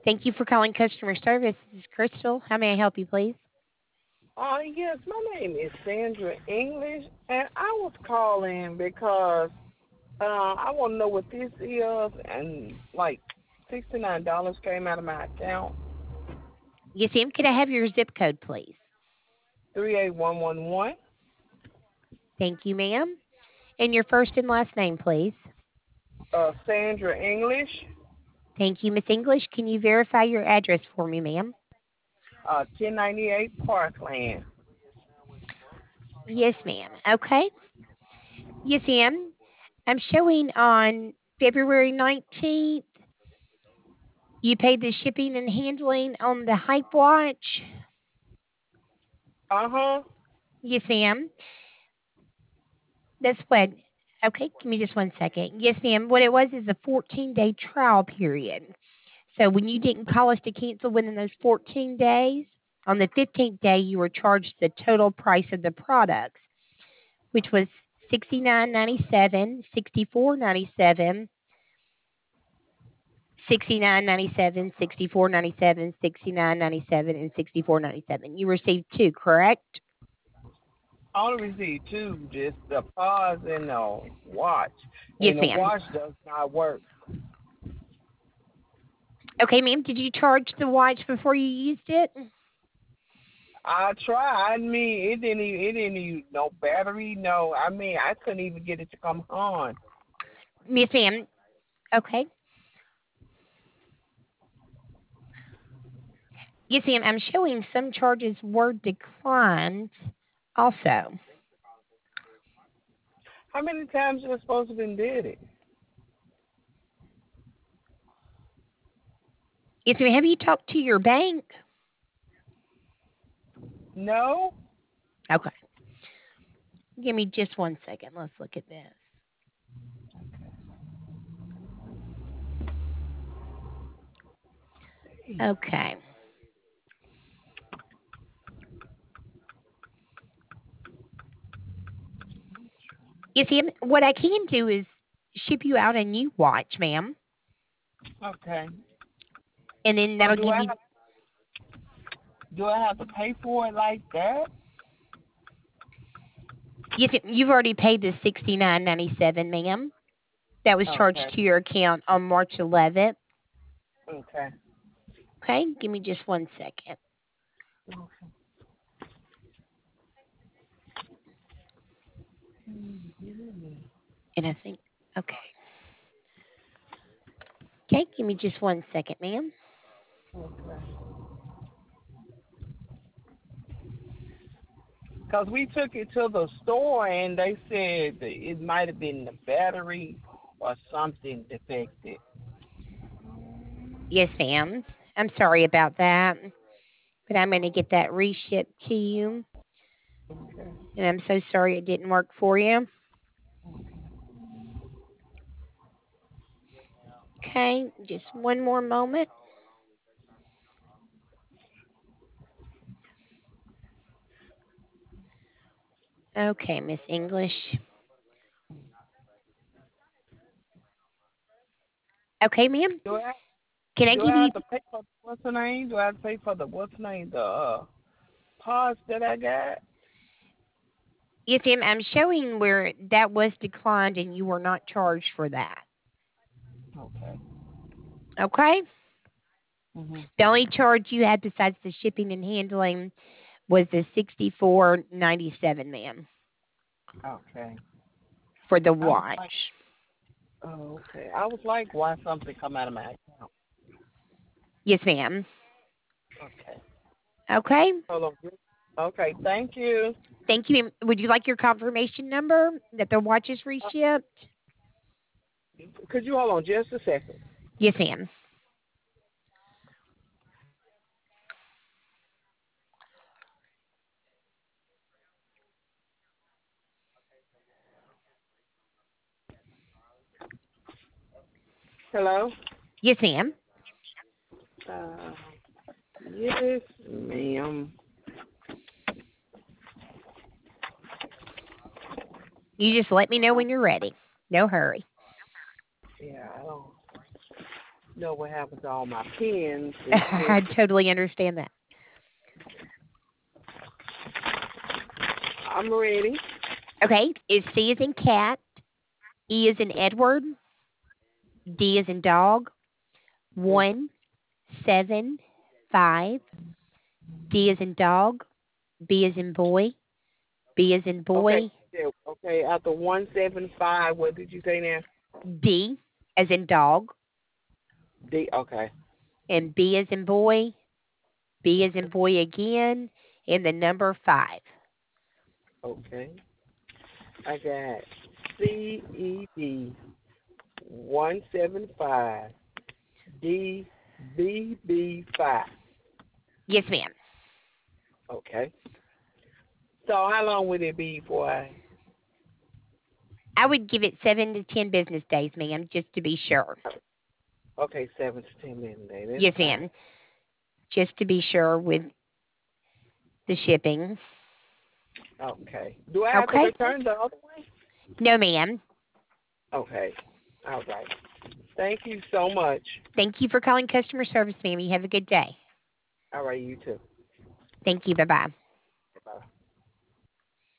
Thank you for calling customer service. This is Crystal. How may I help you, please? Yes, my name is Sandra English, and I was calling because I want to know what this is, and like $69 came out of my account, Yes, ma'am. Could I have your zip code, please? 38111. Thank you, ma'am. And your first and last name, please. Sandra English, Thank you, Miss English. Can you verify your address for me, ma'am? 1098 Parkland. Yes, ma'am. Okay. Yes, ma'am. I'm showing on February 19th. You paid the shipping and handling on the Hype Watch. Uh huh. Yes, ma'am. That's what. Okay, give me just one second. Yes, ma'am. What it was is a 14-day trial period. So when you didn't call us to cancel within those 14 days, on the 15th day, you were charged the total price of the products, which was 69.97, 64.97, 69.97, 64.97, 69.97, and 64.97. You received two, correct? I only received two, just the pause and the watch, Yes, and the ma'am. watch does not work. Okay, ma'am. Did you charge the watch before you used it? I tried. I mean, it didn't even no battery. No, I mean, I couldn't even get it to come on. Yes, ma'am. Okay. Yes, ma'am. I'm showing some charges were declined also. How many times you're supposed to been did it? Yes, ma'am. Have you talked to your bank? No. Okay. Give me just one second. Let's look at this. Okay. You see, what I can do is ship you out a new watch, ma'am, Okay. and then So that'll give you. do I have to pay for it like that? Yes, you've already paid the 69.97, ma'am. That was charged Okay. to your account on March 11th. Okay. Okay, give me just one second. And I think, okay. Okay, give me just one second, ma'am. Okay. Because we took it to the store and they said that it might have been the battery or something defective. Yes, ma'am. I'm sorry about that, but I'm going to get that reshipped to you. Okay. And I'm so sorry it didn't work for you. Okay, just one more moment. Okay, Miss English. Okay, ma'am. Do I Can I do give I you? have to pay for what's the name? Do I have to pay for the what's the name? The parts that I got? Yes, ma'am. I'm showing where that was declined and you were not charged for that. Okay. Okay. Mhm. The only charge you had besides the shipping and handling was the 64.97, ma'am, Okay. for the I was like, watch. oh, okay. I was like, why something come out of my account? Yes, ma'am. Okay. Okay. Hold on. Okay. Thank you. Thank you, ma'am. Would you like your confirmation number that the watch is Uh, reshipped? could you hold on just a second? Yes, ma'am. Hello. Yes, ma'am. Uh, yes, ma'am. You just let me know when you're ready. No hurry. Yeah, I don't. know what happened to all my pens and I pencils. totally understand that. I'm ready. Okay, is C is in cat, E is in Edward, D is in dog, Mm. 175. D is in dog, B is in boy, B is in Okay. boy, Yeah, okay. After 175, what did you say now? D as in dog, D. Okay. and B as in boy, B as in boy again, and the number 5. Okay. I got CED 175 DBB5. Yes, ma'am. Okay. So how long would it be before I? I would give it 7 to 10 business days, ma'am, just to be sure. Okay, 7 to 10 minutes. That's Yes, fine. ma'am, just to be sure with the shipping. Okay. Do I have to Okay? return the other one? No, ma'am. Okay. All right. Thank you so much. Thank you for calling customer service, ma'am. You have a good day. All right, you too. Thank you. Bye bye.